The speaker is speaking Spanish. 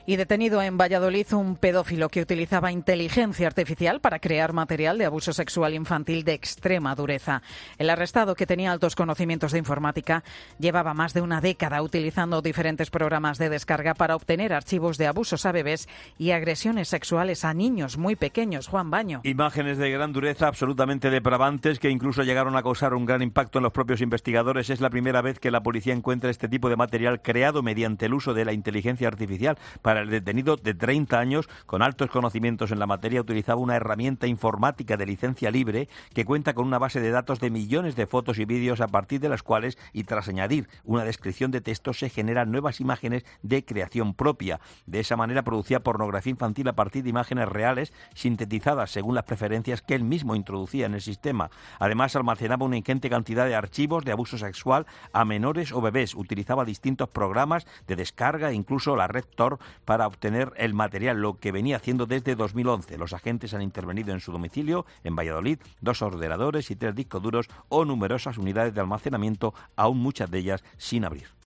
Y detenido en Valladolid un pedófilo que utilizaba inteligencia artificial para crear material de abuso sexual infantil de extrema dureza. El arrestado, que tenía altos conocimientos de informática, llevaba más de una década utilizando diferentes programas de descarga para obtener archivos de abusos a bebés y agresiones sexuales a niños muy pequeños. Juan Baño. Imágenes de gran dureza, absolutamente depravantes, que incluso llegaron a causar un gran impacto en los propios investigadores. Es la primera vez que la policía encuentra este tipo de material creado mediante el uso de la inteligencia artificial. Para el detenido de 30 años, con altos conocimientos en la materia, utilizaba una herramienta informática de licencia libre que cuenta con una base de datos de millones de fotos y vídeos, a partir de las cuales, y tras añadir una descripción de texto, se generan nuevas imágenes de creación propia. De esa manera producía pornografía infantil a partir de imágenes reales, sintetizadas según las preferencias que él mismo introducía en el sistema. Además, almacenaba una ingente cantidad de archivos de abuso sexual a menores o bebés. Utilizaba distintos programas de descarga, incluso la red Tor, para obtener el material, lo que venía haciendo desde 2011. Los agentes han intervenido en su domicilio, en Valladolid, 2 ordenadores y 3 discos duros o numerosas unidades de almacenamiento, aún muchas de ellas sin abrir.